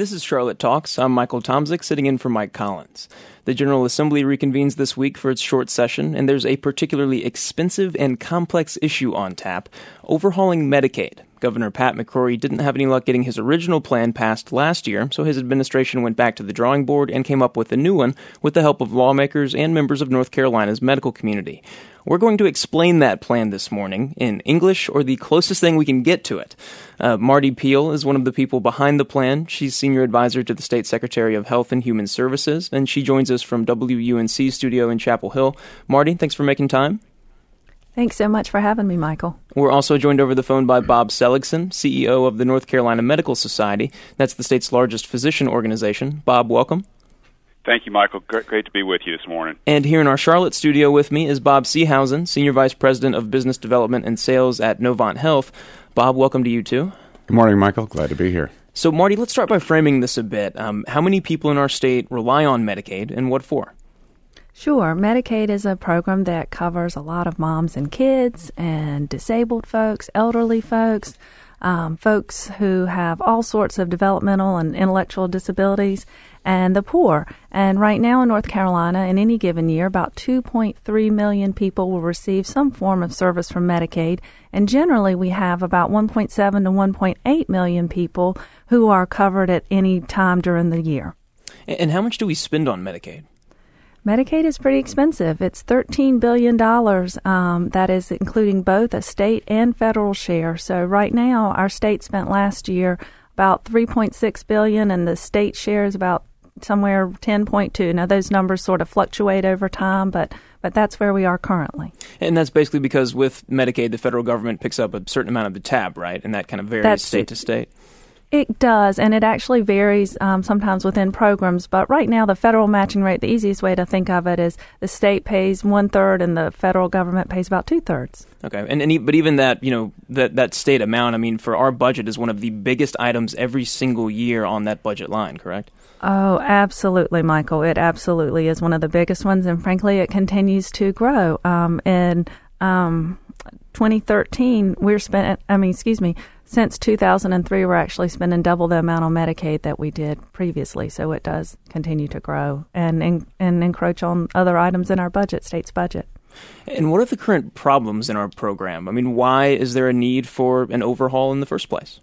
This is Charlotte Talks. I'm Michael Tomzik, sitting in for Mike Collins. The General Assembly reconvenes this week for its short session, and there's a particularly expensive and complex issue on tap: overhauling Medicaid. Governor Pat McCrory didn't have any luck getting his original plan passed last year, so his administration went back to the drawing board and came up with a new one with the help of lawmakers and members of North Carolina's medical community. We're going to explain that plan this morning in English, or the closest thing we can get to it. Marty Peel is one of the people behind the plan. She's senior advisor to the State Secretary of Health and Human Services, and she joins us from WUNC studio in Chapel Hill. Marty, thanks for making time. Thanks so much for having me, Michael. We're also joined over the phone by Bob Seligson, CEO of the North Carolina Medical Society. That's the state's largest physician organization. Bob, welcome. Thank you, Michael. Great to be with you this morning. And here in our Charlotte studio with me is Bob Seehausen, Senior Vice President of Business Development and Sales at Novant Health. Bob, welcome to you too. Good morning, Michael. Glad to be here. So, Marty, let's start by framing this a bit. How many people in our state rely on Medicaid, and what for? Sure. Medicaid is a program that covers a lot of moms and kids and disabled folks, elderly folks, folks who have all sorts of developmental and intellectual disabilities, and the poor. And right now in North Carolina, in any given year, about 2.3 million people will receive some form of service from Medicaid. And generally, we have about 1.7 to 1.8 million people who are covered at any time during the year. And how much do we spend on Medicaid? Medicaid is pretty expensive. It's $13 billion. That is including both a state and federal share. So right now, our state spent last year about $3.6 billion, and the state share is about somewhere 10.2. Now, those numbers sort of fluctuate over time, but that's where we are currently. And that's basically because with Medicaid, the federal government picks up a certain amount of the tab, right? And that kind of varies state to state. It does, and it actually varies sometimes within programs. But right now, the federal matching rate, the easiest way to think of it is the state pays 1/3 and the federal government pays about 2/3. Okay, but even that, that state amount, I mean, for our budget is one of the biggest items every single year on that budget line, correct? Oh, absolutely, Michael. It absolutely is one of the biggest ones, and frankly, it continues to grow. In 2013, since 2003, we're actually spending double the amount on Medicaid that we did previously. So it does continue to grow and encroach on other items in our budget, state's budget. And what are the current problems in our program? I mean, why is there a need for an overhaul in the first place?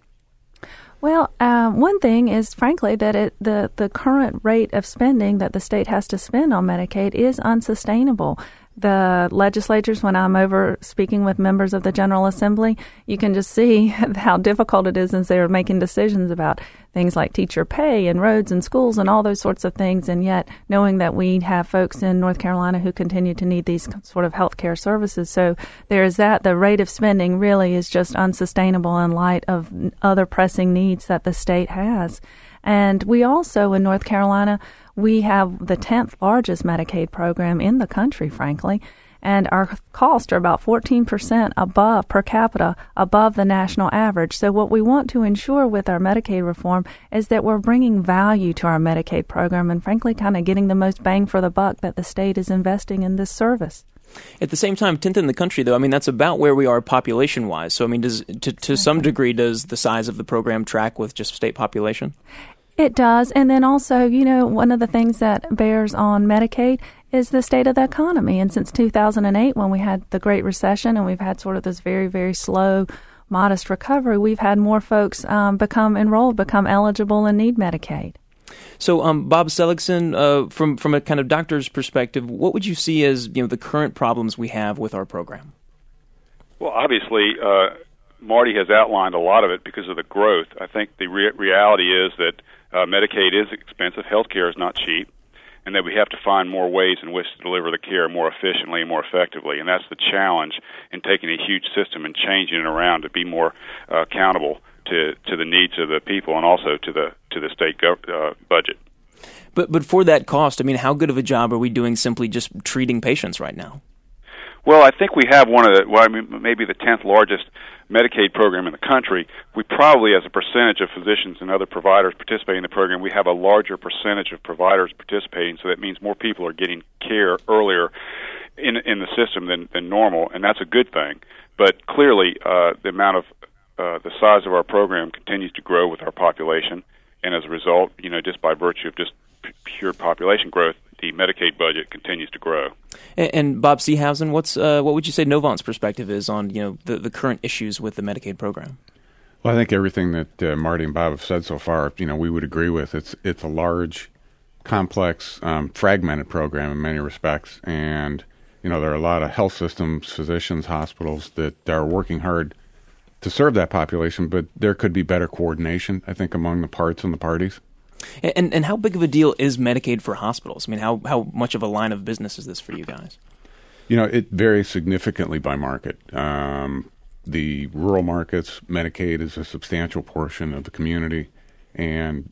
Well, one thing is, frankly, that the current rate of spending that the state has to spend on Medicaid is unsustainable. The legislatures, when I'm over speaking with members of the General Assembly, you can just see how difficult it is as they're making decisions about things like teacher pay and roads and schools and all those sorts of things. And yet, knowing that we have folks in North Carolina who continue to need these sort of health care services. So there is that. The rate of spending really is just unsustainable in light of other pressing needs that the state has. And we also, in North Carolina, we have the 10th largest Medicaid program in the country, frankly, and our costs are about 14% above, per capita, above the national average. So what we want to ensure with our Medicaid reform is that we're bringing value to our Medicaid program and, frankly, kind of getting the most bang for the buck that the state is investing in this service. At the same time, 10th in the country, though, I mean, that's about where we are population-wise. So, I mean, to some degree, does the size of the program track with just state population? It does. And then also, one of the things that bears on Medicaid is the state of the economy. And since 2008, when we had the Great Recession and we've had sort of this very, very slow, modest recovery, we've had more folks become eligible and need Medicaid. So, Bob Seligson, from a kind of doctor's perspective, what would you see as the current problems we have with our program? Well, obviously, Marty has outlined a lot of it because of the growth. I think the reality is that Medicaid is expensive. Healthcare is not cheap, and that we have to find more ways in which to deliver the care more efficiently and more effectively. And that's the challenge in taking a huge system and changing it around to be more accountable to the needs of the people and also to the state budget. But for that cost, I mean, how good of a job are we doing simply just treating patients right now? Well, I think we have maybe the 10th largest Medicaid program in the country. We probably, as a percentage of physicians and other providers participating in the program, we have a larger percentage of providers participating, so that means more people are getting care earlier in the system than normal, and that's a good thing. But clearly, the size of our program continues to grow with our population, and as a result, just by virtue of just pure population growth, the Medicaid budget continues to grow. And Bob Seehausen, what would you say Novant's perspective is on the current issues with the Medicaid program? Well, I think everything that Marty and Bob have said so far, we would agree with. It's a large, complex, fragmented program in many respects, and there are a lot of health systems, physicians, hospitals that are working hard to serve that population, but there could be better coordination, I think, among the parts and the parties. And how big of a deal is Medicaid for hospitals? I mean, how much of a line of business is this for you guys? It varies significantly by market. The rural markets, Medicaid is a substantial portion of the community, and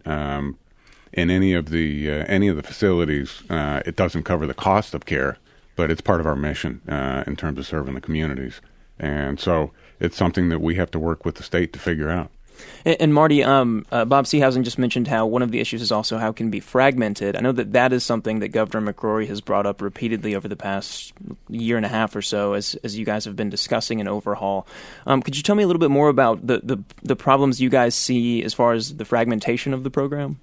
in any of the facilities, it doesn't cover the cost of care, but it's part of our mission in terms of serving the communities. And so it's something that we have to work with the state to figure out. And Marty, Bob Seehausen just mentioned how one of the issues is also how it can be fragmented. I know that is something that Governor McCrory has brought up repeatedly over the past year and a half or so as you guys have been discussing an overhaul. Could you tell me a little bit more about the problems you guys see as far as the fragmentation of the program?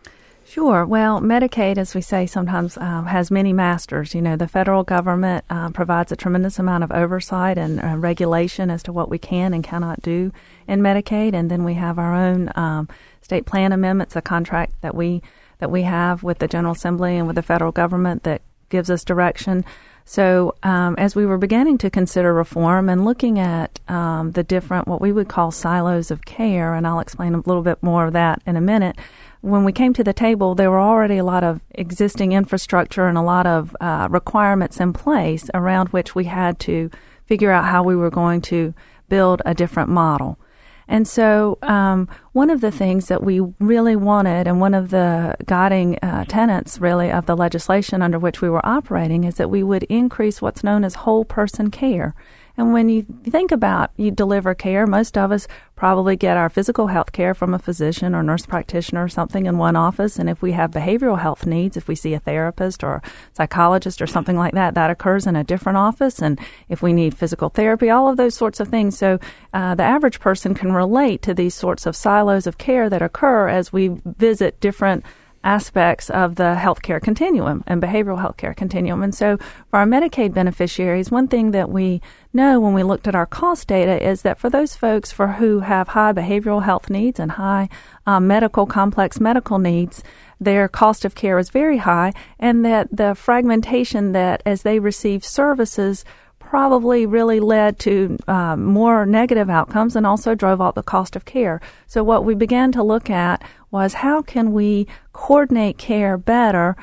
Sure. Well, Medicaid, as we say, sometimes has many masters. The federal government provides a tremendous amount of oversight and regulation as to what we can and cannot do in Medicaid, and then we have our own state plan amendments, a contract that we have with the General Assembly and with the federal government that gives us direction. So as we were beginning to consider reform and looking at the different, what we would call silos of care, and I'll explain a little bit more of that in a minute, when we came to the table, there were already a lot of existing infrastructure and a lot of requirements in place around which we had to figure out how we were going to build a different model. And so one of the things that we really wanted, and one of the guiding tenets really of the legislation under which we were operating, is that we would increase what's known as whole person care. And when you think about you deliver care, most of us probably get our physical health care from a physician or nurse practitioner or something in one office. And if we have behavioral health needs, if we see a therapist or a psychologist or something like that, that occurs in a different office. And if we need physical therapy, all of those sorts of things. So the average person can relate to these sorts of silos of care that occur as we visit different aspects of the healthcare continuum and behavioral healthcare continuum. And so for our Medicaid beneficiaries, one thing that we know when we looked at our cost data is that for those folks for who have high behavioral health needs and high complex medical needs, their cost of care is very high, and that the fragmentation that as they receive services probably really led to more negative outcomes and also drove up the cost of care. So what we began to look at was how can we coordinate care better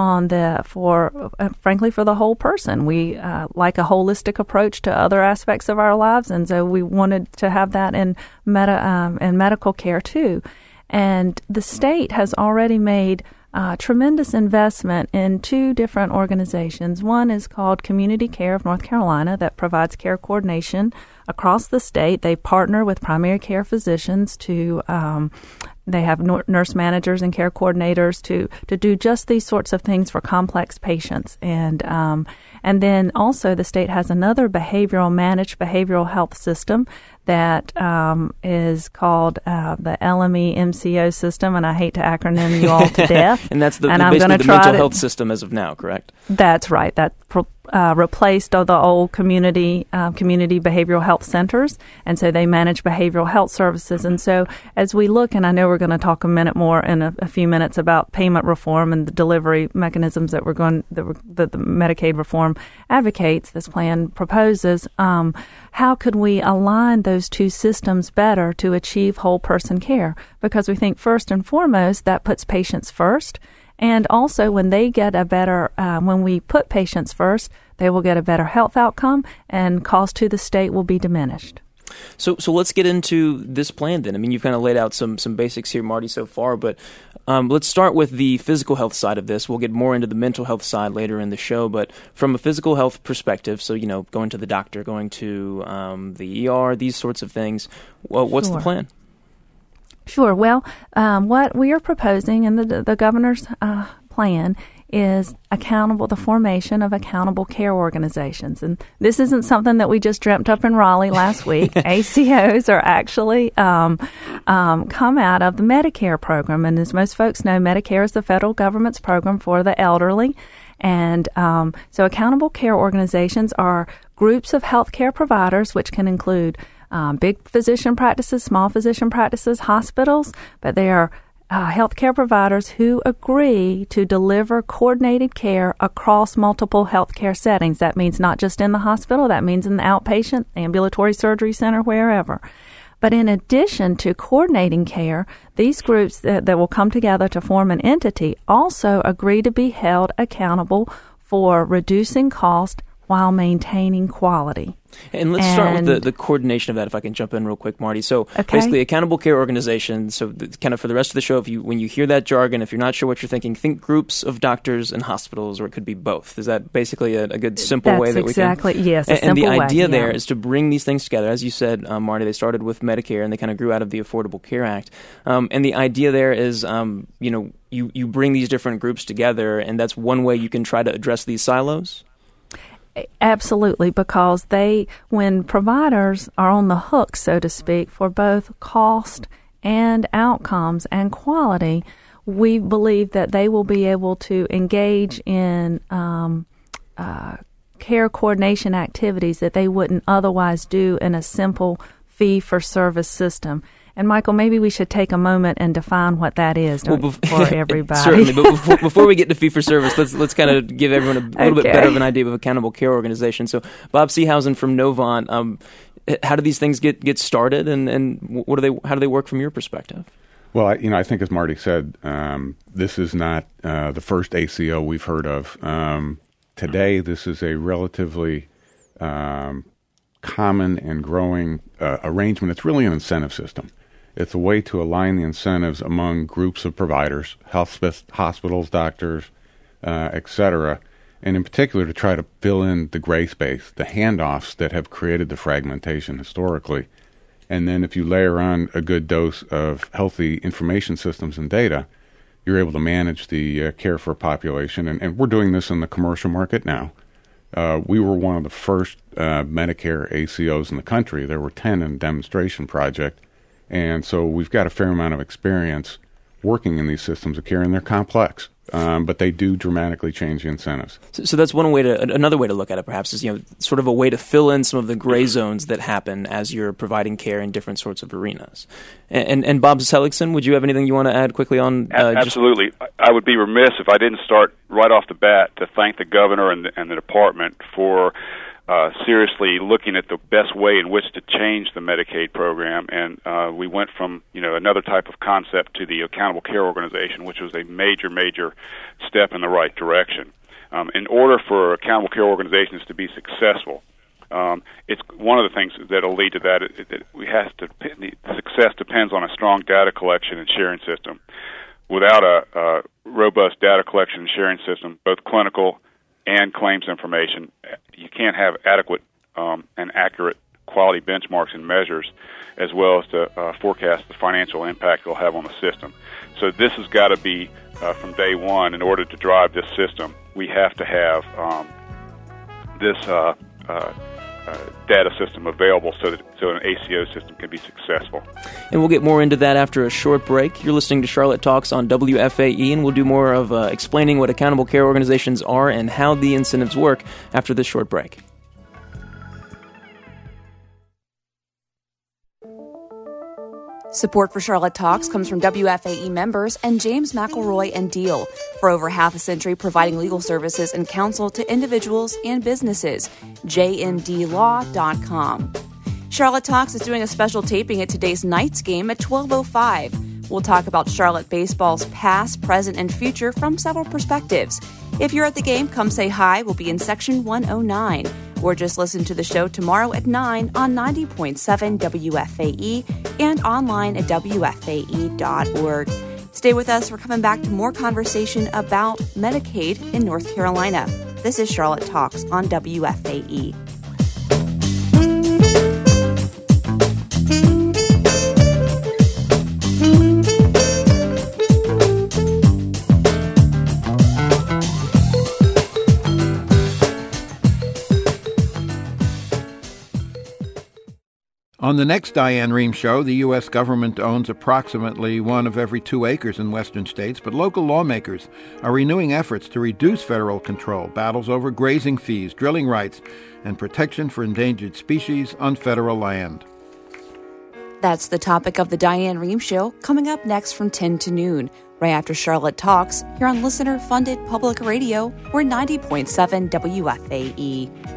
frankly for the whole person. We like a holistic approach to other aspects of our lives, and so we wanted to have that in medical care too. And the state has already made tremendous investment in two different organizations. One is called Community Care of North Carolina that provides care coordination across the state. They partner with primary care physicians they have nurse managers and care coordinators to do just these sorts of things for complex patients. And then also the state has another managed behavioral health system that is called the LME MCO system, and I hate to acronym you all to death. And that's basically the mental health system as of now, correct? That's right. That replaced all the old community behavioral health centers, and so they manage behavioral health services. And so as we look, and I know we're going to talk a minute more in a few minutes about payment reform and the delivery mechanisms that the Medicaid reform advocates, this plan proposes, how could we align those two systems better to achieve whole person care? Because we think first and foremost that puts patients first. And also when they get when we put patients first, they will get a better health outcome and cost to the state will be diminished. So let's get into this plan then. I mean, you've kind of laid out some basics here, Marty, so far, but let's start with the physical health side of this. We'll get more into the mental health side later in the show, but from a physical health perspective, so, going to the doctor, going to the ER, these sorts of things, what's the plan? Sure. Well, what we are proposing in the governor's plan is the formation of accountable care organizations. And this isn't something that we just dreamt up in Raleigh last week. ACOs are actually come out of the Medicare program. And as most folks know, Medicare is the federal government's program for the elderly. And so accountable care organizations are groups of healthcare providers, which can include big physician practices, small physician practices, hospitals, but they are healthcare providers who agree to deliver coordinated care across multiple healthcare settings. That means not just in the hospital, that means in the outpatient, ambulatory surgery center, wherever. But in addition to coordinating care, these groups that will come together to form an entity also agree to be held accountable for reducing cost while maintaining quality. And let's start with the coordination of that, if I can jump in real quick, Marty. So basically, accountable care organizations, so kind of for the rest of the show, when you hear that jargon, if you're not sure what you're thinking, think groups of doctors and hospitals, or it could be both. Is that basically a good, simple way that we can? Yes, a simple and the way, idea there is to bring these things together. As you said, Marty, they started with Medicare, and they kind of grew out of the Affordable Care Act. And the idea there is, you bring these different groups together, and that's one way you can try to address these silos? Absolutely, because when providers are on the hook, so to speak, for both cost and outcomes and quality, we believe that they will be able to engage in care coordination activities that they wouldn't otherwise do in a simple fee-for-service system. And, Michael, maybe we should take a moment and define what that is for everybody. Certainly, but before we get to fee-for-service, let's kind of give everyone a little bit better of an idea of accountable care organization. So, Bob Seehausen from Novant, how do these things get started, and how do they work from your perspective? Well, I think as Marty said, this is not the first ACO we've heard of. Today, this is a relatively common and growing arrangement. It's really an incentive system. It's a way to align the incentives among groups of providers, hospitals, doctors, et cetera, and in particular to try to fill in the gray space, the handoffs that have created the fragmentation historically. And then if you layer on a good dose of healthy information systems and data, you're able to manage the care for a population. And we're doing this in the commercial market now. We were one of the first Medicare ACOs in the country. There were 10 in a demonstration project. And so we've got a fair amount of experience working in these systems of care, and they're complex, but they do dramatically change the incentives. So that's another way to look at it, perhaps, is sort of a way to fill in some of the gray zones that happen as you're providing care in different sorts of arenas. And Bob Seligson, would you have anything you want to add quickly on? Absolutely. I would be remiss if I didn't start right off the bat to thank the governor and the department for seriously looking at the best way in which to change the Medicaid program. And we went from another type of concept to the accountable care organization, which was a major step in the right direction. In order for accountable care organizations to be successful, it's one of the things that will lead to that. The success depends on a strong data collection and sharing system. Without a robust data collection and sharing system, both clinical and claims information, you can't have adequate and accurate quality benchmarks and measures, as well as to forecast the financial impact it'll have on the system. So this has got to be from day one. In order to drive this system, we have to have this data system available so an ACO system can be successful. And we'll get more into that after a short break. You're listening to Charlotte Talks on WFAE, and we'll do more of explaining what accountable care organizations are and how the incentives work after this short break. Support for Charlotte Talks comes from WFAE members and James McElroy and Deal. For over half a century, providing legal services and counsel to individuals and businesses. JMDlaw.com. Charlotte Talks is doing a special taping at today's Knights game at 12:05. We'll talk about Charlotte baseball's past, present, and future from several perspectives. If you're at the game, come say hi. We'll be in section 109. Or just listen to the show tomorrow at 9 on 90.7 WFAE and online at WFAE.org. Stay with us. We're coming back to more conversation about Medicaid in North Carolina. This is Charlotte Talks on WFAE. On the next Diane Rehm Show, the U.S. government owns approximately 1 of every 2 acres in western states, but local lawmakers are renewing efforts to reduce federal control, battles over grazing fees, drilling rights, and protection for endangered species on federal land. That's the topic of the Diane Rehm Show, coming up next from 10 to noon, right after Charlotte Talks, here on listener-funded public radio. We're 90.7 WFAE.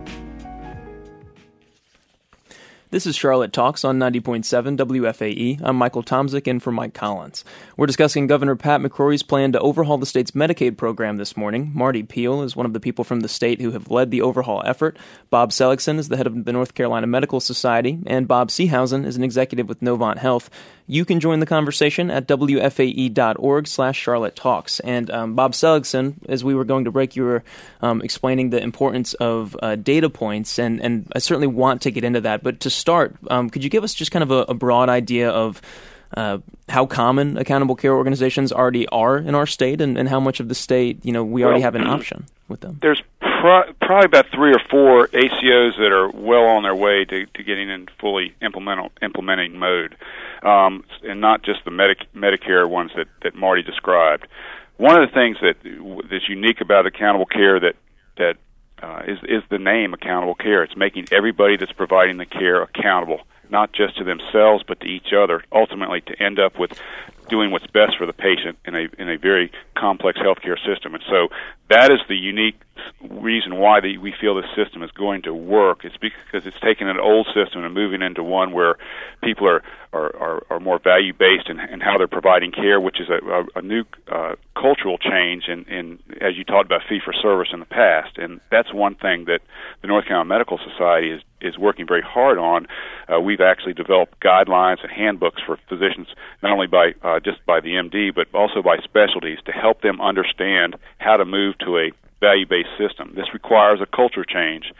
This is Charlotte Talks on 90.7 WFAE. I'm Michael Tomzik in for Mike Collins. We're discussing Governor Pat McCrory's plan to overhaul the state's Medicaid program this morning. Marty Peel is one of the people from the state who have led the overhaul effort. Bob Seligson is the head of the North Carolina Medical Society, and Bob Seehausen is an executive with Novant Health. You can join the conversation at wfae.org/Charlotte Talks. And Bob Seligson, as we were going to break, you were explaining the importance of data points, and I certainly want to get into that. But to start, could you give us just kind of a broad idea of how common accountable care organizations already are in our state, and how much of the state, we already have an option with them? There's probably about 3 or 4 ACOs that are well on their way to getting in fully implementing mode, and not just the Medicare ones that Marty described. One of the things that's unique about accountable care that is the name accountable care. It's making everybody that's providing the care accountable, not just to themselves but to each other, ultimately to end up with doing what's best for the patient in a very complex healthcare system. And so that is the unique reason why we feel this system is going to work. It's because it's taking an old system and moving into one where people are more value-based in how they're providing care, which is a new cultural change in as you talked about fee-for-service in the past. And that's one thing that the North Carolina Medical Society is working very hard on. We've actually developed guidelines and handbooks for physicians, not only by just by the MD, but also by specialties, to help them understand how to move to a value-based system. This requires a culture change,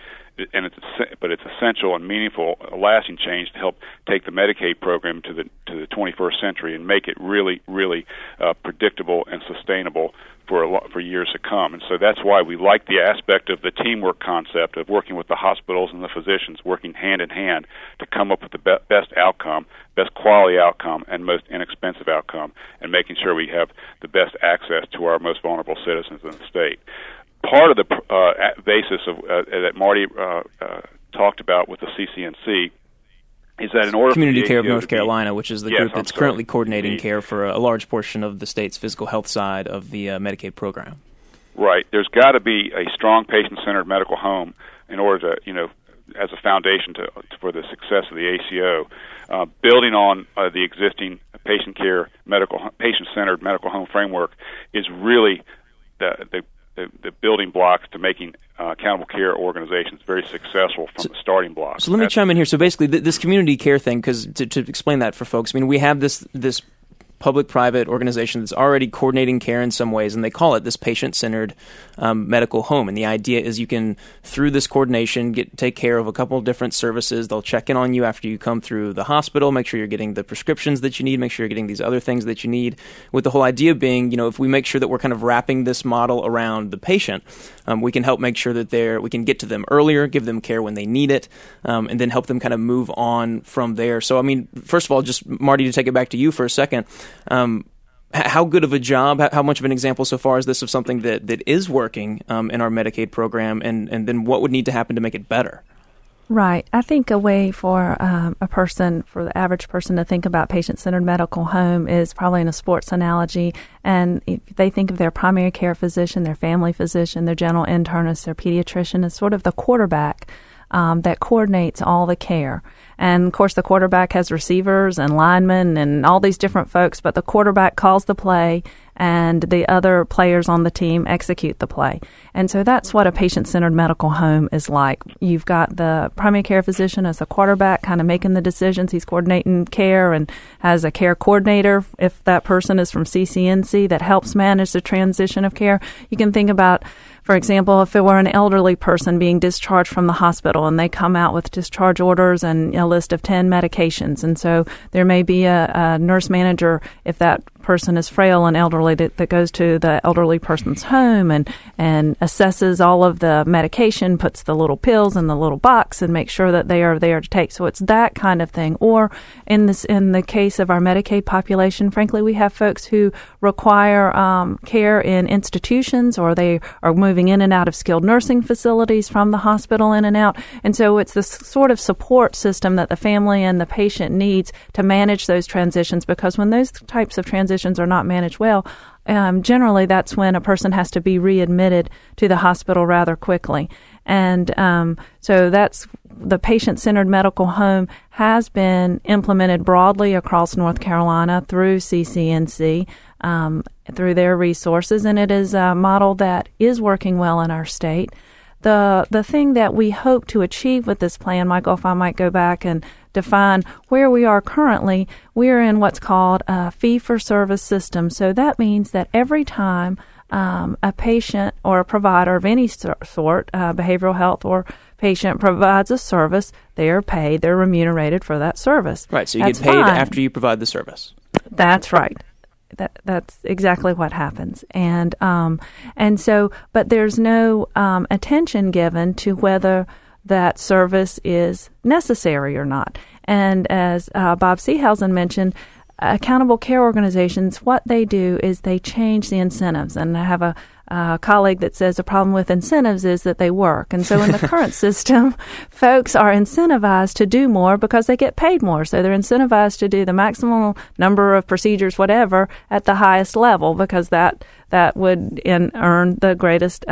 but it's essential and meaningful, a lasting change to help take the Medicaid program to the 21st century and make it really, really predictable and sustainable for years to come. And so that's why we like the aspect of the teamwork concept of working with the hospitals and the physicians, working hand in hand to come up with the best outcome, best quality outcome, and most inexpensive outcome, and making sure we have the best access to our most vulnerable citizens in the state. Part of the basis of that Marty talked about with the CCNC is that in order Community for Care of North Carolina, which is the group that's currently coordinating care for a large portion of the state's physical health side of the Medicaid program. Right. There's got to be a strong patient-centered medical home in order to, as a foundation for the success of the ACO. Building on the existing patient-centered medical home framework is really the building blocks to making accountable care organizations very successful from the starting blocks. So let me chime in here. So basically, this community care thing, because to explain that for folks, we have this public-private organization that's already coordinating care in some ways, and they call it this patient-centered medical home. And the idea is you can, through this coordination, take care of a couple of different services. They'll check in on you after you come through the hospital, make sure you're getting the prescriptions that you need, make sure you're getting these other things that you need, with the whole idea being, if we make sure that we're kind of wrapping this model around the patient, we can help make sure that we can get to them earlier, give them care when they need it, and then help them kind of move on from there. So, first of all, just, Marty, to take it back to you for a second, how good of a job, how much of an example so far is this of something that is working in our Medicaid program, and then what would need to happen to make it better? Right. I think a way for for the average person to think about patient-centered medical home is probably in a sports analogy. And if they think of their primary care physician, their family physician, their general internist, their pediatrician as sort of the quarterback that coordinates all the care. And, of course, the quarterback has receivers and linemen and all these different folks, but the quarterback calls the play and the other players on the team execute the play. And so that's what a patient-centered medical home is like. You've got the primary care physician as a quarterback kind of making the decisions. He's coordinating care and has a care coordinator, if that person is from CCNC, that helps manage the transition of care. You can think about For example, if it were an elderly person being discharged from the hospital and they come out with discharge orders and a list of 10 medications, and so there may be a nurse manager, if that person is frail and elderly, that goes to the elderly person's home and assesses all of the medication, puts the little pills in the little box and makes sure that they are there to take. So it's that kind of thing. Or in the case of our Medicaid population, frankly, we have folks who require care in institutions, or they are moving in and out of skilled nursing facilities from the hospital in and out. And so it's this sort of support system that the family and the patient needs to manage those transitions, because when those types of transitions are not managed well, generally that's when a person has to be readmitted to the hospital rather quickly. And so that's the patient-centered medical home has been implemented broadly across North Carolina through CCNC, through their resources, and it is a model that is working well in our state. The thing that we hope to achieve with this plan, Michael, if I might go back and define where we are currently, we're in what's called a fee-for-service system. So that means that every time a patient or a provider of any sort, behavioral health or patient, provides a service, they are paid, they're remunerated for that service. Right, so you get paid after you provide the service. That's right. That's exactly what happens, and so, but there's no attention given to whether that service is necessary or not. And as Bob Seehausen mentioned, accountable care organizations, what they do is they change the incentives. And I have a colleague that says the problem with incentives is that they work. And so in the current system, folks are incentivized to do more because they get paid more. So they're incentivized to do the maximum number of procedures, whatever, at the highest level, because that would earn the greatest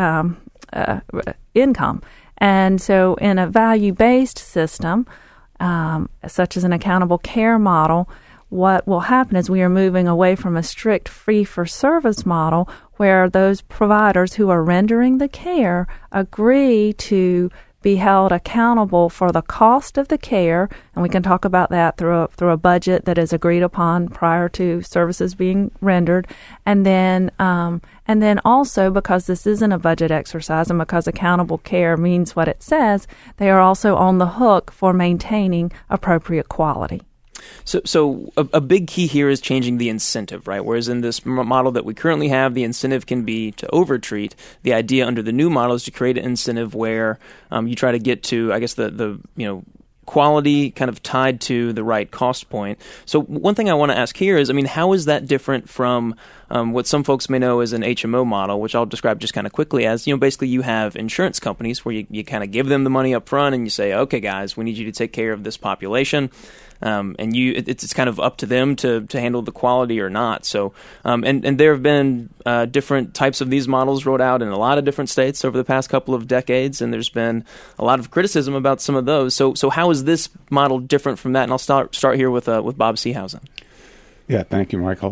income. And so in a value-based system, such as an accountable care model, what will happen is we are moving away from a strict fee-for-service model where those providers who are rendering the care agree to be held accountable for the cost of the care, and we can talk about that through a budget that is agreed upon prior to services being rendered, and then also, because this isn't a budget exercise and because accountable care means what it says, they are also on the hook for maintaining appropriate quality. So a big key here is changing the incentive, right? Whereas in this model that we currently have, the incentive can be to overtreat. The idea under the new model is to create an incentive where you try to get to, I guess, the quality kind of tied to the right cost point. So one thing I want to ask here is, how is that different from what some folks may know as an HMO model, which I'll describe just kind of quickly as, basically you have insurance companies where you kind of give them the money up front and you say, okay, guys, we need you to take care of this population. And it's kind of up to them to handle the quality or not. So, and there have been different types of these models rolled out in a lot of different states over the past couple of decades, and there's been a lot of criticism about some of those. So how is this model different from that? And I'll start here with Bob Seehausen. Yeah, thank you, Michael.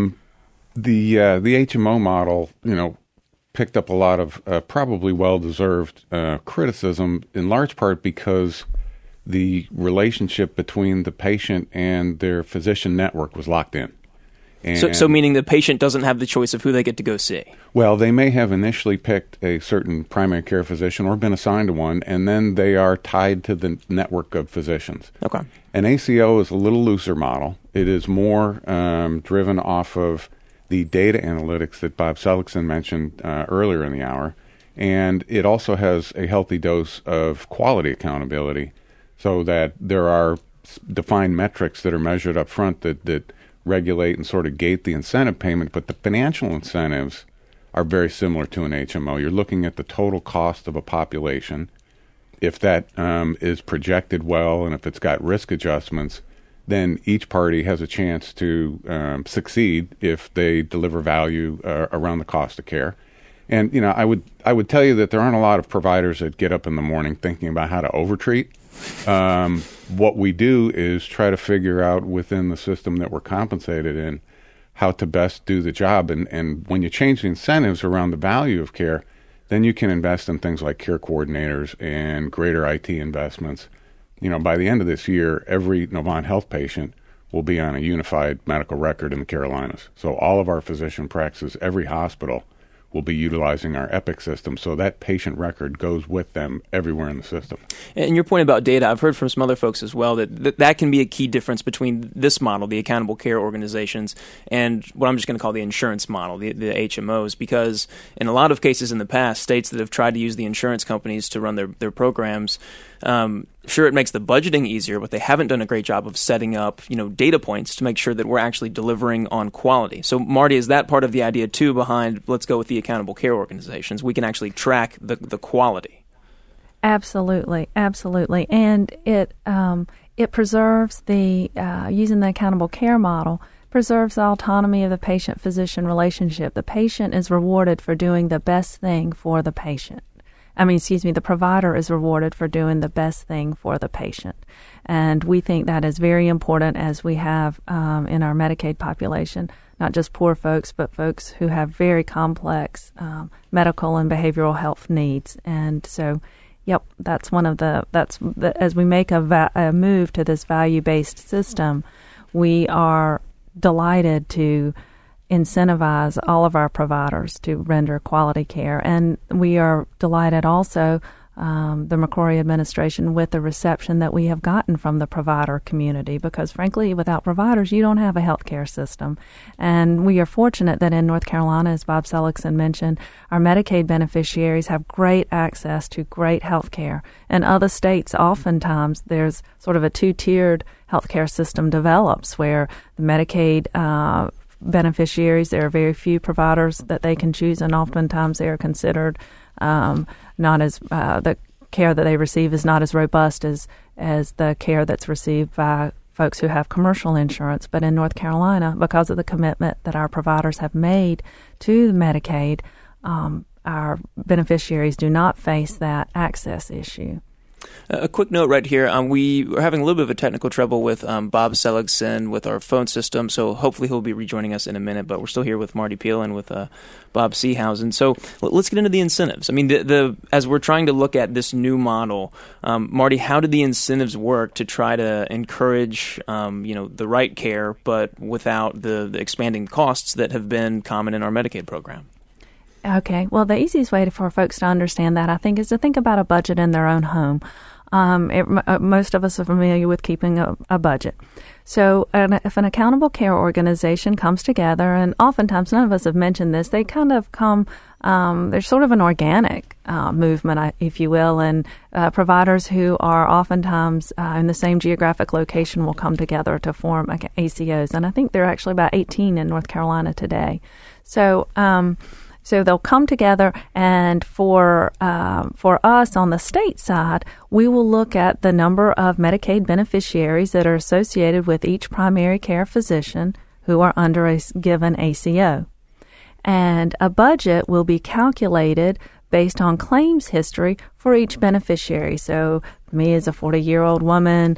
The HMO model, picked up a lot of probably well-deserved criticism, in large part because the relationship between the patient and their physician network was locked in. And so meaning the patient doesn't have the choice of who they get to go see? Well, they may have initially picked a certain primary care physician or been assigned to one, and then they are tied to the network of physicians. Okay. An ACO is a little looser model. It is more driven off of the data analytics that Bob Seligson mentioned earlier in the hour, and it also has a healthy dose of quality accountability, so that there are defined metrics that are measured up front that regulate and sort of gate the incentive payment, but the financial incentives are very similar to an HMO. You're looking at the total cost of a population. If that is projected well and if it's got risk adjustments, then each party has a chance to succeed if they deliver value around the cost of care. And I would tell you that there aren't a lot of providers that get up in the morning thinking about how to overtreat. What we do is try to figure out within the system that we're compensated in how to best do the job. And when you change the incentives around the value of care, then you can invest in things like care coordinators and greater IT investments. By the end of this year, every Novant Health patient will be on a unified medical record in the Carolinas. So all of our physician practices, every hospital, will be utilizing our Epic system, so that patient record goes with them everywhere in the system. And your point about data, I've heard from some other folks as well that can be a key difference between this model, the accountable care organizations, and what I'm just going to call the insurance model, the HMOs, because in a lot of cases in the past, states that have tried to use the insurance companies to run their programs, sure, it makes the budgeting easier, but they haven't done a great job of setting up, data points to make sure that we're actually delivering on quality. So, Marty, is that part of the idea, too, behind let's go with the accountable care organizations? We can actually track the quality. Absolutely. And it preserves using the accountable care model, preserves the autonomy of the patient-physician relationship. The patient is rewarded for doing the best thing for the patient. The provider is rewarded for doing the best thing for the patient. And we think that is very important as we have in our Medicaid population, not just poor folks, but folks who have very complex medical and behavioral health needs. And so, that's as we make a move to this value-based system, we are delighted to incentivize all of our providers to render quality care. And we are delighted also, the McCrory administration, with the reception that we have gotten from the provider community, because frankly, without providers, you don't have a healthcare system. And we are fortunate that in North Carolina, as Bob Seligson mentioned, our Medicaid beneficiaries have great access to great health care. In other states, oftentimes, there's sort of a two-tiered healthcare system develops where the Medicaid beneficiaries, there are very few providers that they can choose, and oftentimes they are considered not as the care that they receive is not as robust as the care that's received by folks who have commercial insurance. But in North Carolina, because of the commitment that our providers have made to the Medicaid, our beneficiaries do not face that access issue. A quick note right here. We are having a little bit of a technical trouble with Bob Seligson with our phone system, so hopefully he'll be rejoining us in a minute, but we're still here with Marty Peel and with Bob Seehausen. So let's get into the incentives. As we're trying to look at this new model, Marty, how do the incentives work to try to encourage the right care, but without the expanding costs that have been common in our Medicaid program? Okay. Well, the easiest way for folks to understand that, I think, is to think about a budget in their own home. Most of us are familiar with keeping a budget. So if an accountable care organization comes together, and oftentimes none of us have mentioned this, they kind of come, there's sort of an organic movement, if you will, and providers who are oftentimes in the same geographic location will come together to form ACOs. And I think there are actually about 18 in North Carolina today. So they'll come together, and for us on the state side, we will look at the number of Medicaid beneficiaries that are associated with each primary care physician who are under a given ACO. And a budget will be calculated based on claims history for each beneficiary. So me as a 40-year-old woman,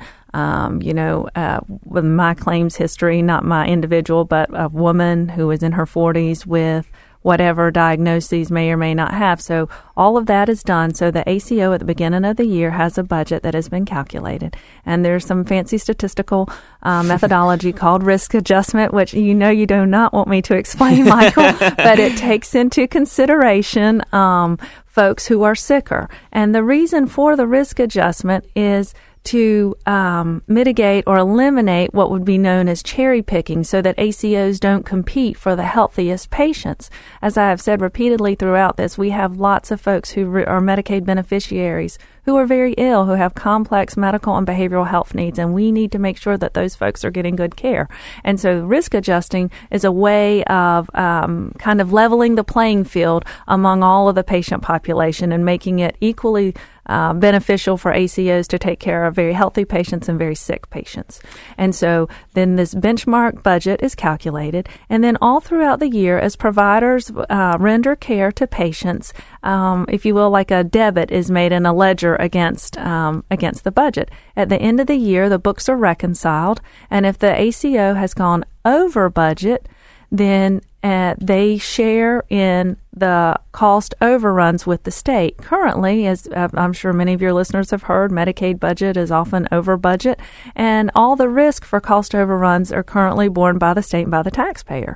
with my claims history, not my individual, but a woman who is in her 40s with whatever diagnoses may or may not have. So all of that is done. So the ACO at the beginning of the year has a budget that has been calculated. And there's some fancy statistical methodology called risk adjustment, which you do not want me to explain, Michael, but it takes into consideration folks who are sicker. And the reason for the risk adjustment is to mitigate or eliminate what would be known as cherry picking, so that ACOs don't compete for the healthiest patients. As I have said repeatedly throughout this, we have lots of folks who are Medicaid beneficiaries who are very ill, who have complex medical and behavioral health needs, and we need to make sure that those folks are getting good care. And so risk adjusting is a way of kind of leveling the playing field among all of the patient population and making it equally beneficial for ACOs to take care of very healthy patients and very sick patients. And so then this benchmark budget is calculated, and then all throughout the year, as providers render care to patients, if you will, like a debit is made in a ledger against the budget. At the end of the year, the books are reconciled, and if the ACO has gone over budget, then they share in the cost overruns with the state. Currently, as I'm sure many of your listeners have heard, Medicaid budget is often over budget, and all the risk for cost overruns are currently borne by the state and by the taxpayer.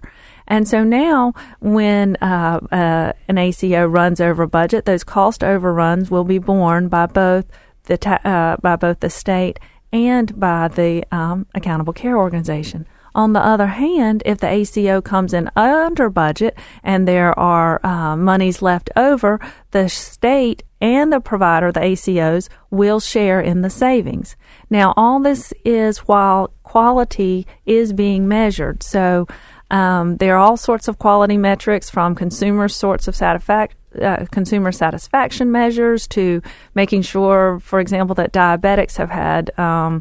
And so now when an ACO runs over budget, those cost overruns will be borne by both the state and by the Accountable Care Organization. On the other hand, if the ACO comes in under budget and there are monies left over, the state and the provider, the ACOs, will share in the savings. Now, all this is while quality is being measured. So there are all sorts of quality metrics, from consumer satisfaction measures to making sure, for example, that diabetics have had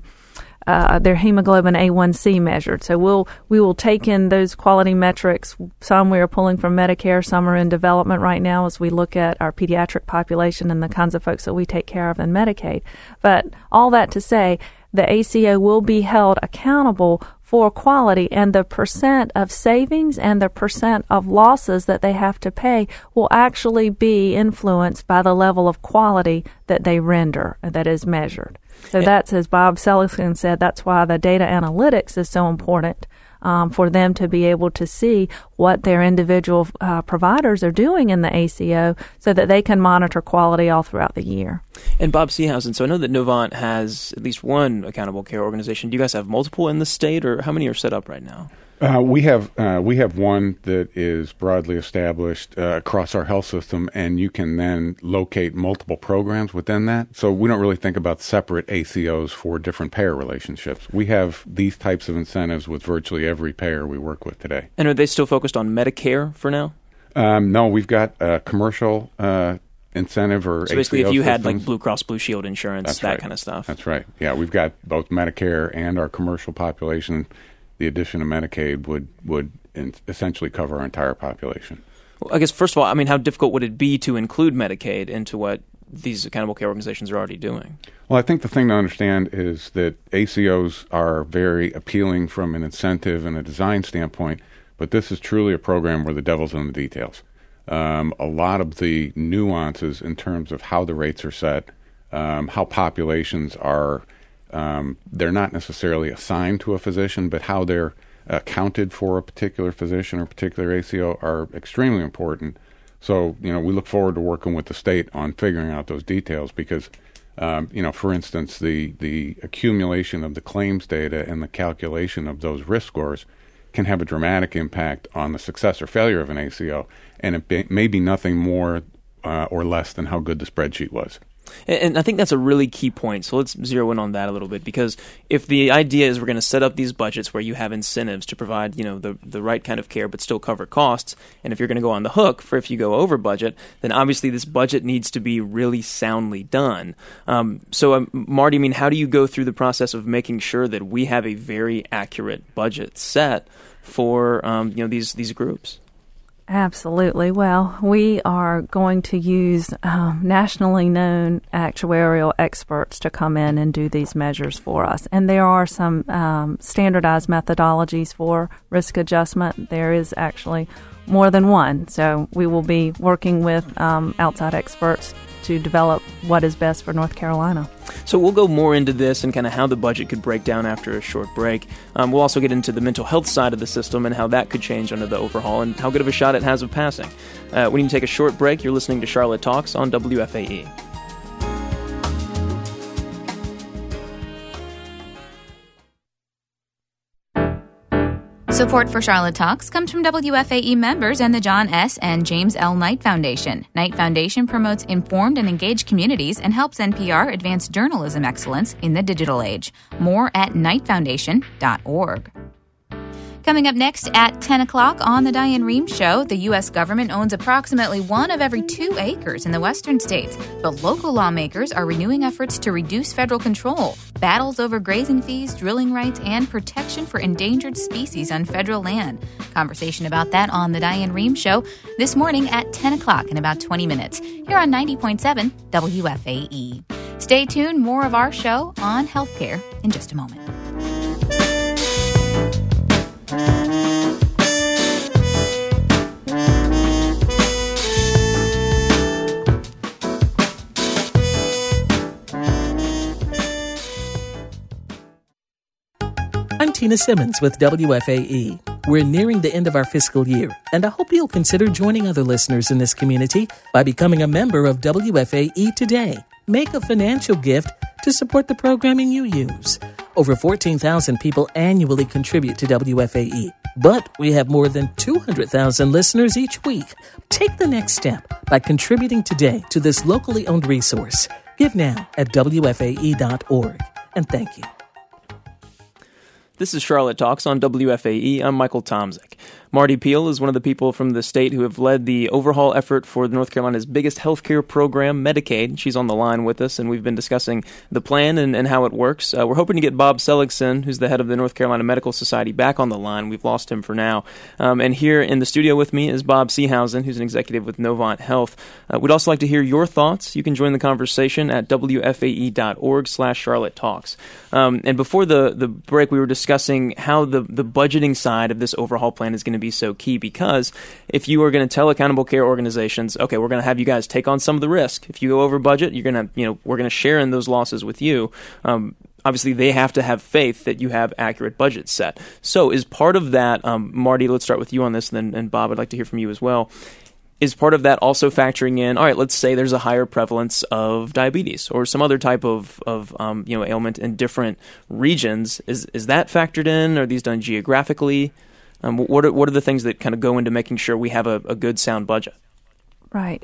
their hemoglobin A1C measured. So we will take in those quality metrics. Some we are pulling from Medicare, some are in development right now as we look at our pediatric population and the kinds of folks that we take care of in Medicaid. But all that to say, the ACO will be held accountable for quality, and the percent of savings and the percent of losses that they have to pay will actually be influenced by the level of quality that they render, that is measured. So that's, as Bob Seligson said, that's why the data analytics is so important, for them to be able to see what their individual providers are doing in the ACO so that they can monitor quality all throughout the year. And Bob Seehausen, so I know that Novant has at least one accountable care organization. Do you guys have multiple in the state, or how many are set up right now? We have one that is broadly established across our health system, and you can then locate multiple programs within that. So we don't really think about separate ACOs for different payer relationships. We have these types of incentives with virtually every payer we work with today. And are they still focused on Medicare for now? No, we've got a commercial incentive or so basically ACO if you systems. had like Blue Cross Blue Shield insurance, That's that right. kind of stuff. That's right. Yeah, we've got both Medicare and our commercial population. The addition of Medicaid would essentially cover our entire population. Well, I guess, first of all, I mean, how difficult would it be to include Medicaid into what these accountable care organizations are already doing? Well, I think the thing to understand is that ACOs are very appealing from an incentive and a design standpoint, but this is truly a program where the devil's in the details. A lot of the nuances in terms of how the rates are set, how populations are they're not necessarily assigned to a physician, but how they're accounted for a particular physician or particular ACO are extremely important. So, we look forward to working with the state on figuring out those details because, for instance, the accumulation of the claims data and the calculation of those risk scores can have a dramatic impact on the success or failure of an ACO, and it may be nothing more or less than how good the spreadsheet was. And I think that's a really key point. So let's zero in on that a little bit, because if the idea is we're going to set up these budgets where you have incentives to provide, the right kind of care but still cover costs, and if you're going to go on the hook for if you go over budget, then obviously this budget needs to be really soundly done. Marty, how do you go through the process of making sure that we have a very accurate budget set for these groups? Absolutely. Well, we are going to use nationally known actuarial experts to come in and do these measures for us. And there are some standardized methodologies for risk adjustment. There is actually more than one. So we will be working with outside experts to develop what is best for North Carolina. So we'll go more into this and kind of how the budget could break down after a short break. We'll also get into the mental health side of the system and how that could change under the overhaul and how good of a shot it has of passing. We need to take a short break. You're listening to Charlotte Talks on WFAE. Support for Charlotte Talks comes from WFAE members and the John S. and James L. Knight Foundation. Knight Foundation promotes informed and engaged communities and helps NPR advance journalism excellence in the digital age. More at knightfoundation.org. Coming up next at 10 o'clock on The Diane Rehm Show, the U.S. government owns approximately 1 of every 2 acres in the western states, but local lawmakers are renewing efforts to reduce federal control. Battles over grazing fees, drilling rights, and protection for endangered species on federal land. Conversation about that on The Diane Rehm Show this morning at 10 o'clock in about 20 minutes here on 90.7 WFAE. Stay tuned, more of our show on healthcare in just a moment. I'm Tina Simmons with WFAE. We're nearing the end of our fiscal year, and I hope you'll consider joining other listeners in this community by becoming a member of WFAE today. Make a financial gift to support the programming you use. Over 14,000 people annually contribute to WFAE, but we have more than 200,000 listeners each week. Take the next step by contributing today to this locally owned resource. Give now at WFAE.org, and thank you. This is Charlotte Talks on WFAE. I'm Michael Tomzik. Marty Peel is one of the people from the state who have led the overhaul effort for North Carolina's biggest healthcare program, Medicaid. She's on the line with us, and we've been discussing the plan and how it works. We're hoping to get Bob Seligson, who's the head of the North Carolina Medical Society, back on the line. We've lost him for now. And here in the studio with me is Bob Seehausen, who's an executive with Novant Health. We'd also like to hear your thoughts. You can join the conversation at WFAE.org/Charlotte Talks. And before the break, we were discussing how the budgeting side of this overhaul plan is going to be so key, because if you are going to tell accountable care organizations, okay, we're going to have you guys take on some of the risk. If you go over budget, you're going to, we're going to share in those losses with you. Obviously, they have to have faith that you have accurate budgets set. So is part of that, Marty, let's start with you on this, and Bob, I'd like to hear from you as well. Is part of that also factoring in, all right, let's say there's a higher prevalence of diabetes or some other type of ailment in different regions. Is that factored in? Are these done geographically? What are the things that kind of go into making sure we have a good, sound budget? Right.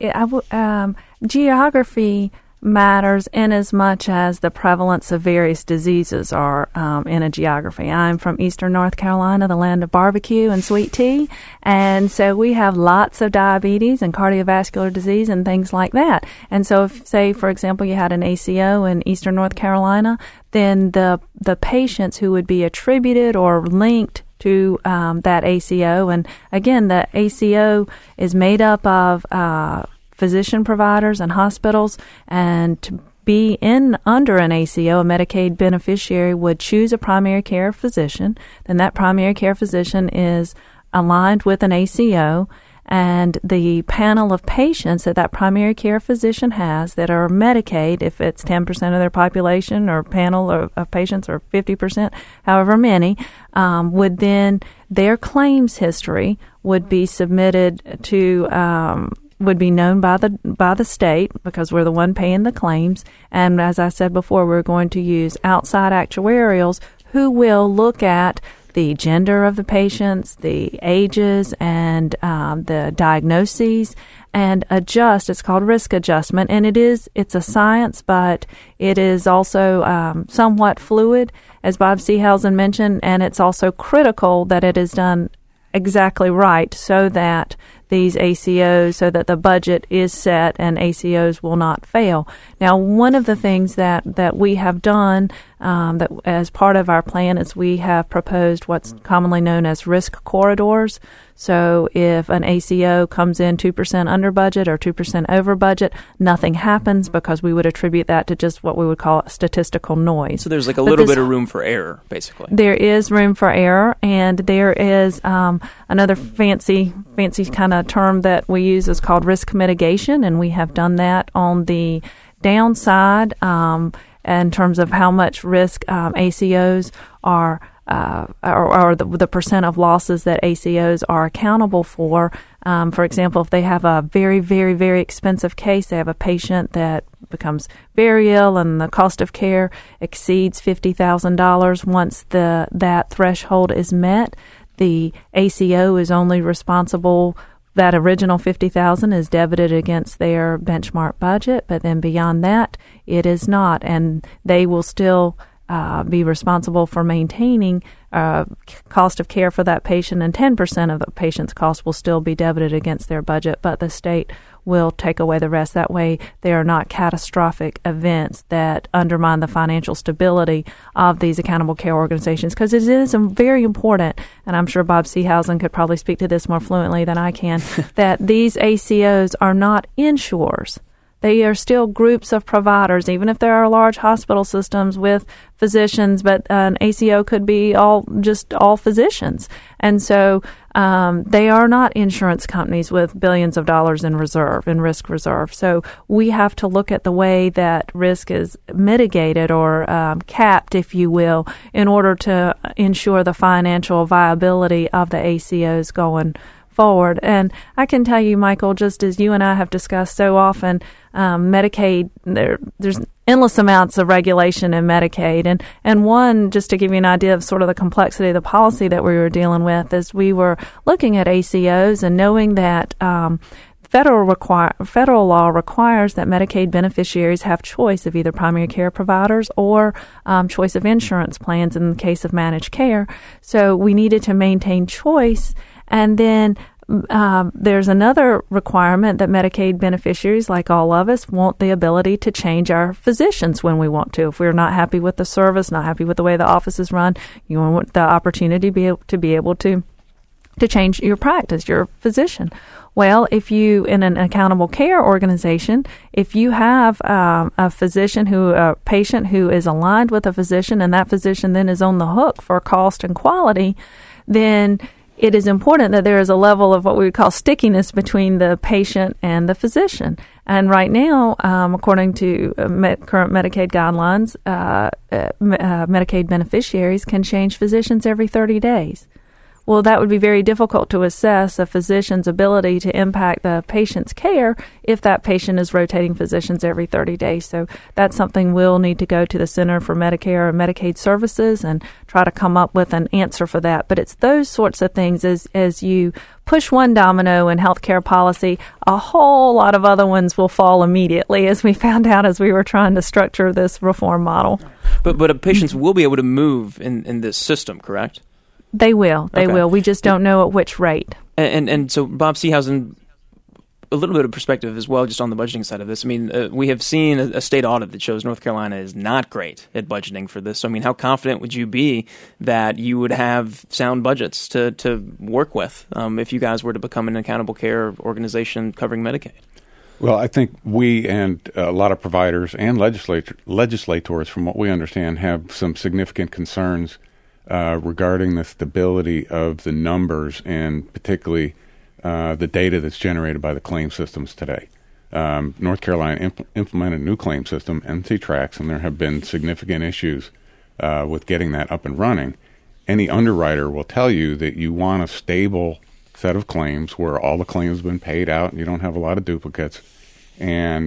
Geography matters in as much as the prevalence of various diseases are in a geography. I'm from eastern North Carolina, the land of barbecue and sweet tea, and so we have lots of diabetes and cardiovascular disease and things like that. And so if, say, for example, you had an ACO in eastern North Carolina, then the patients who would be attributed or linked to that ACO, and again, the ACO is made up of physician providers and hospitals, and to be under an ACO, a Medicaid beneficiary would choose a primary care physician. Then that primary care physician is aligned with an ACO, and the panel of patients that primary care physician has that are Medicaid, if it's 10% of their population or panel of patients or 50%, however many, would then, their claims history would be submitted to, would be known by the state, because we're the one paying the claims. And as I said before, we're going to use outside actuarials who will look at the gender of the patients, the ages, and the diagnoses, and adjust. It's called risk adjustment, and it's a science, but it is also somewhat fluid, as Bob Seehausen mentioned, and it's also critical that it is done exactly right, so that these ACOs, so that the budget is set and ACOs will not fail. Now, one of the things that we have done that as part of our plan is we have proposed what's commonly known as risk corridors. So if an ACO comes in 2% under budget or 2% over budget, nothing happens, because we would attribute that to just what we would call statistical noise. So there's like a little bit of room for error, basically. There is room for error, and there is another fancy kind of term that we use is called risk mitigation, and we have done that on the downside in terms of how much risk ACOs are or the percent of losses that ACOs are accountable for. For example, if they have a very, very, very expensive case, they have a patient that becomes very ill and the cost of care exceeds $50,000. Once that threshold is met, the ACO is only responsible. That original $50,000 is debited against their benchmark budget, but then beyond that, it is not, and they will still be responsible for maintaining cost of care for that patient, and 10% of the patient's cost will still be debited against their budget, but the state will take away the rest. That way, there are not catastrophic events that undermine the financial stability of these accountable care organizations, because it is very important, and I'm sure Bob Seehausen could probably speak to this more fluently than I can, that these ACOs are not insurers. They are still groups of providers, even if there are large hospital systems with physicians, but an ACO could be all physicians. And so they are not insurance companies with billions of dollars in risk reserve. So we have to look at the way that risk is mitigated or capped, if you will, in order to ensure the financial viability of the ACOs going forward. And I can tell you, Michael, just as you and I have discussed so often, Medicaid, there's endless amounts of regulation in Medicaid. And one, just to give you an idea of sort of the complexity of the policy that we were dealing with, is we were looking at ACOs and knowing that federal law requires that Medicaid beneficiaries have choice of either primary care providers or choice of insurance plans in the case of managed care. So we needed to maintain choice. And then there's another requirement that Medicaid beneficiaries, like all of us, want the ability to change our physicians when we want to. If we're not happy with the service, not happy with the way the office is run, you want the opportunity to be able to change your practice, your physician. Well, if you, in an accountable care organization, if you have a patient who is aligned with a physician and that physician then is on the hook for cost and quality, then it is important that there is a level of what we would call stickiness between the patient and the physician. And right now, according to current Medicaid guidelines, Medicaid beneficiaries can change physicians every 30 days. Well, that would be very difficult to assess a physician's ability to impact the patient's care if that patient is rotating physicians every 30 days. So that's something we'll need to go to the Center for Medicare and Medicaid Services and try to come up with an answer for that. But it's those sorts of things as you push one domino in healthcare policy, a whole lot of other ones will fall immediately, as we found out as we were trying to structure this reform model. But patients will be able to move in this system, correct? They will. They will. We just don't know at which rate. And so, Bob Seehausen, a little bit of perspective as well, just on the budgeting side of this. I mean, we have seen a state audit that shows North Carolina is not great at budgeting for this. So, I mean, how confident would you be that you would have sound budgets to work with if you guys were to become an accountable care organization covering Medicaid? Well, I think we and a lot of providers and legislators, from what we understand, have some significant concerns regarding the stability of the numbers and particularly the data that's generated by the claim systems today. North Carolina implemented a new claim system, NCTRACS, and there have been significant issues with getting that up and running. Any underwriter will tell you that you want a stable set of claims where all the claims have been paid out and you don't have a lot of duplicates. And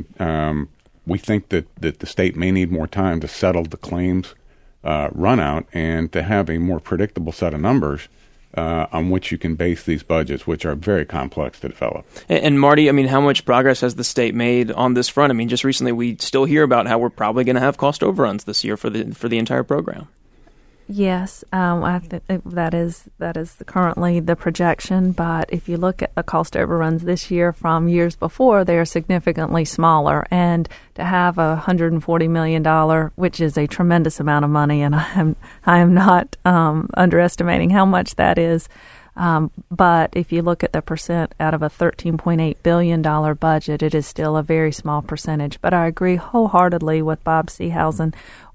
we think that the state may need more time to settle the claims run out and to have a more predictable set of numbers on which you can base these budgets, which are very complex to develop. And Marty, I mean, how much progress has the state made on this front? I mean, just recently we still hear about how we're probably going to have cost overruns this year for the entire program. Yes, that is currently the projection. But if you look at the cost overruns this year from years before, they are significantly smaller. And to have $140 million, which is a tremendous amount of money, and I am not underestimating how much that is. But if you look at the percent out of a $13.8 billion budget, it is still a very small percentage. But I agree wholeheartedly with Bob Seehausen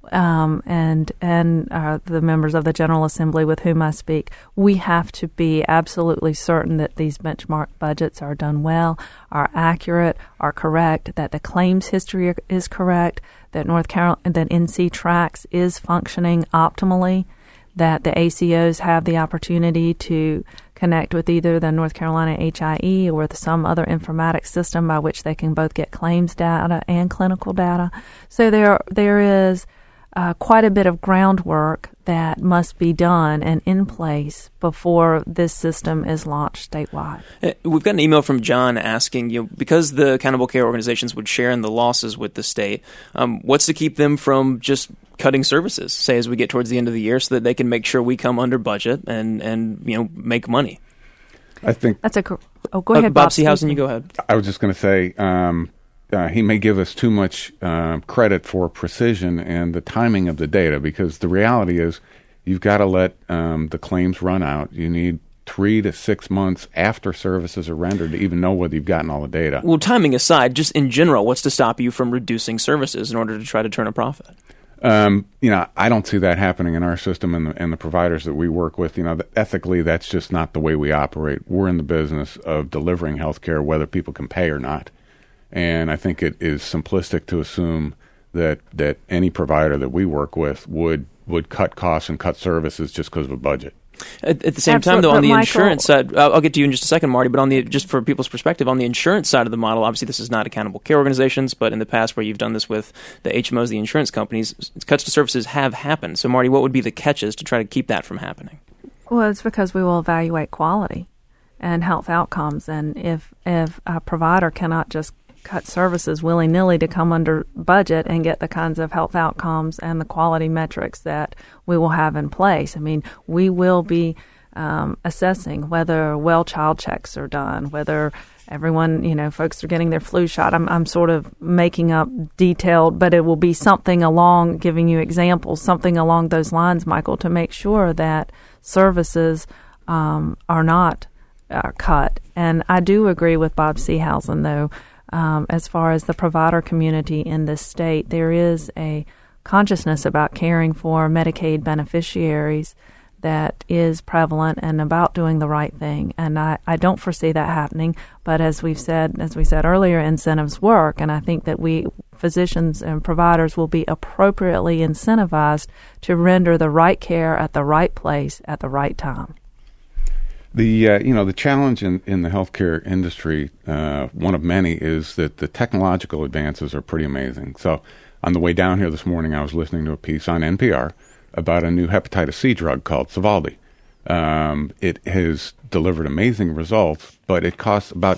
and the members of the General Assembly with whom I speak. We have to be absolutely certain that these benchmark budgets are done well, are accurate, are correct, that the claims history is correct, that that NCTRACS is functioning optimally, that the ACOs have the opportunity to connect with either the North Carolina HIE or some other informatics system by which they can both get claims data and clinical data. So there is quite a bit of groundwork that must be done and in place before this system is launched statewide. We've got an email from John asking, because the accountable care organizations would share in the losses with the state, what's to keep them from just cutting services, say, as we get towards the end of the year, so that they can make sure we come under budget and make money? I think that's go ahead, Bob Seehausen, you go ahead. I was just going to say he may give us too much credit for precision and the timing of the data, because the reality is you've got to let the claims run out. You need 3 to 6 months after services are rendered to even know whether you've gotten all the data. Well, timing aside, just in general, what's to stop you from reducing services in order to try to turn a profit? I don't see that happening in our system and the providers that we work with. Ethically, that's just not the way we operate. We're in the business of delivering health care, whether people can pay or not. And I think it is simplistic to assume that any provider that we work with would cut costs and cut services just because of a budget. At the same time, though, on the insurance side, I'll get to you in just a second, Marty, but just for people's perspective, on the insurance side of the model, obviously this is not accountable care organizations, but in the past where you've done this with the HMOs, the insurance companies, cuts to services have happened. So, Marty, what would be the catches to try to keep that from happening? Well, it's because we will evaluate quality and health outcomes, and if a provider cannot just cut services willy-nilly to come under budget and get the kinds of health outcomes and the quality metrics that we will have in place. I mean, we will be assessing whether well child checks are done, whether everyone, folks are getting their flu shot. I'm sort of making up detailed, but it will be something along, giving you examples, something along those lines, Michael, to make sure that services are not cut. And I do agree with Bob Seehausen, though, as far as the provider community in this state, there is a consciousness about caring for Medicaid beneficiaries that is prevalent and about doing the right thing. And I don't foresee that happening. But as we said earlier, incentives work. And I think that physicians and providers will be appropriately incentivized to render the right care at the right place at the right time. The challenge in the healthcare industry, one of many, is that the technological advances are pretty amazing. So on the way down here this morning, I was listening to a piece on NPR about a new hepatitis C drug called Sovaldi. It has delivered amazing results, but it costs about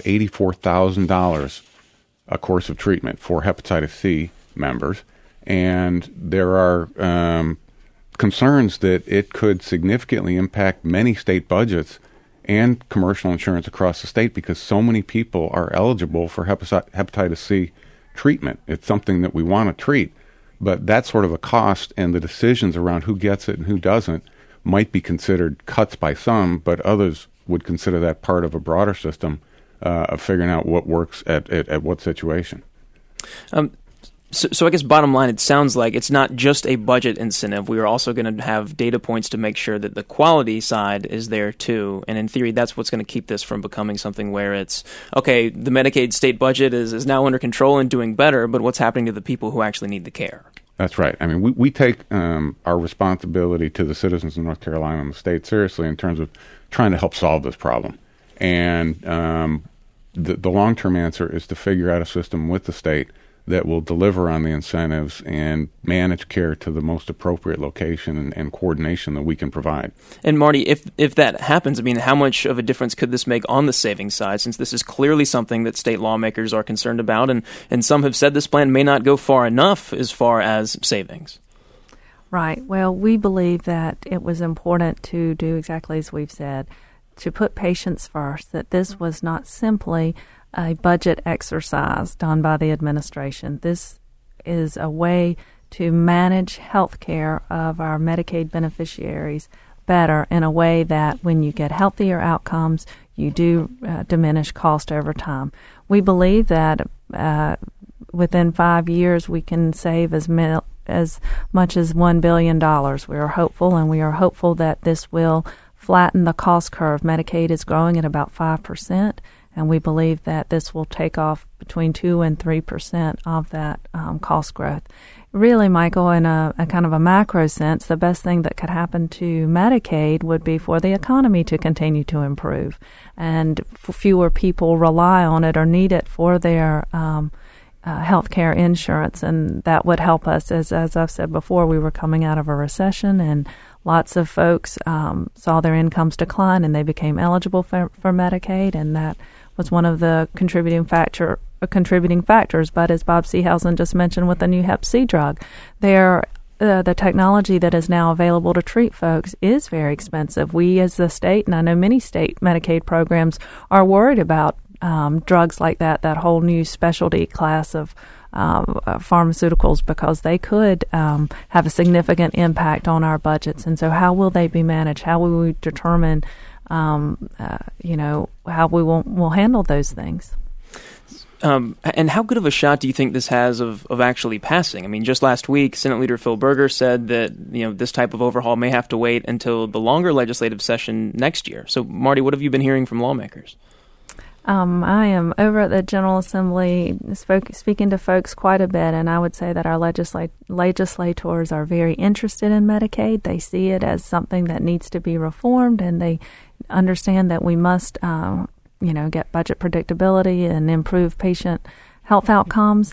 $84,000 a course of treatment for hepatitis C members. And there are concerns that it could significantly impact many state budgets and commercial insurance across the state because so many people are eligible for hepatitis C treatment. It's something that we want to treat, but that sort of a cost and the decisions around who gets it and who doesn't might be considered cuts by some, but others would consider that part of a broader system of figuring out what works at what situation. So I guess bottom line, it sounds like it's not just a budget incentive. We are also going to have data points to make sure that the quality side is there too. And in theory, that's what's going to keep this from becoming something where it's, okay, the Medicaid state budget is now under control and doing better, but what's happening to the people who actually need the care? That's right. I mean, we take our responsibility to the citizens of North Carolina and the state seriously in terms of trying to help solve this problem. And the long-term answer is to figure out a system with the state that will deliver on the incentives and manage care to the most appropriate location and coordination that we can provide. And Marty, if that happens, I mean, how much of a difference could this make on the savings side, since this is clearly something that state lawmakers are concerned about, and some have said this plan may not go far enough as far as savings? Right. Well, we believe that it was important to do exactly as we've said, to put patients first, that this was not simply a budget exercise done by the administration. This is a way to manage health care of our Medicaid beneficiaries better in a way that when you get healthier outcomes, you do diminish cost over time. We believe that within 5 years we can save as much as $1 billion. We are hopeful, and we are hopeful that this will flatten the cost curve. Medicaid is growing at about 5%. And we believe that this will take off between 2 and 3% of that cost growth. Really, Michael, in a kind of a macro sense, the best thing that could happen to Medicaid would be for the economy to continue to improve, and for fewer people rely on it or need it for their health care insurance. And that would help us. As I've said before, we were coming out of a recession, and lots of folks saw their incomes decline, and they became eligible for Medicaid, and that was one of the contributing factors. But as Bob Seehausen just mentioned with the new Hep C drug, the technology that is now available to treat folks is very expensive. We as the state, and I know many state Medicaid programs, are worried about drugs like that whole new specialty class of pharmaceuticals, because they could have a significant impact on our budgets. And so how will they be managed? How will we determine how we will handle those things? And how good of a shot do you think this has of actually passing? I mean, just last week, Senate Leader Phil Berger said that this type of overhaul may have to wait until the longer legislative session next year. So, Marty, what have you been hearing from lawmakers? I am over at the General Assembly speaking to folks quite a bit, and I would say that our legislators are very interested in Medicaid. They see it as something that needs to be reformed, and they understand that we must, get budget predictability and improve patient health outcomes.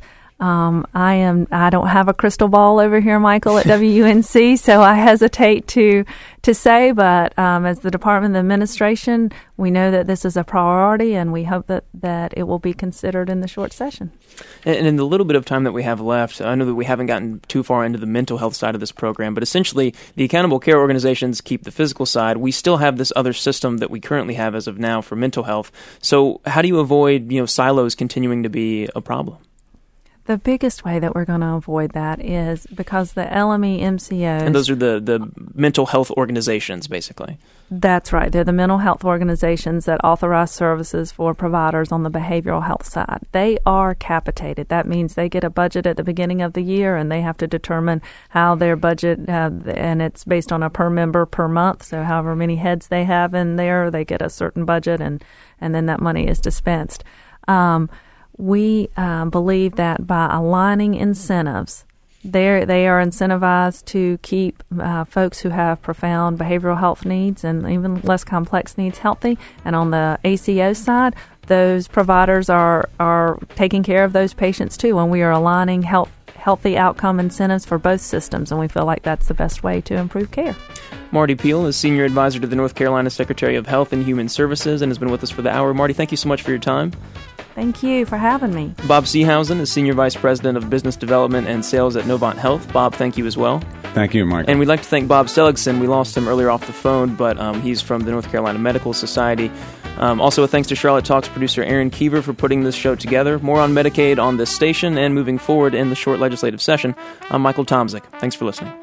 I don't have a crystal ball over here, Michael, at WUNC, so I hesitate to say, but as the Department of Administration, we know that this is a priority, and we hope that it will be considered in the short session. And in the little bit of time that we have left, I know that we haven't gotten too far into the mental health side of this program, but essentially the accountable care organizations keep the physical side. We still have this other system that we currently have as of now for mental health. So how do you avoid silos continuing to be a problem? The biggest way that we're going to avoid that is because the LME MCOs... And those are the mental health organizations, basically. That's right. They're the mental health organizations that authorize services for providers on the behavioral health side. They are capitated. That means they get a budget at the beginning of the year, and they have to determine how their budget, and it's based on a per member per month, so however many heads they have in there, they get a certain budget, and then that money is dispensed. We believe that by aligning incentives, they are incentivized to keep folks who have profound behavioral health needs and even less complex needs healthy. And on the ACO side, those providers are taking care of those patients too. And we are aligning healthy outcome incentives for both systems, and we feel like that's the best way to improve care. Marty Peel is Senior Advisor to the North Carolina Secretary of Health and Human Services and has been with us for the hour. Marty, thank you so much for your time. Thank you for having me. Bob Seehausen is Senior Vice President of Business Development and Sales at Novant Health. Bob, thank you as well. Thank you, Mike. And we'd like to thank Bob Seligson. We lost him earlier off the phone, but he's from the North Carolina Medical Society. Also, a thanks to Charlotte Talks producer Aaron Kiever for putting this show together. More on Medicaid on this station and moving forward in the short legislative session. I'm Michael Tomzik. Thanks for listening.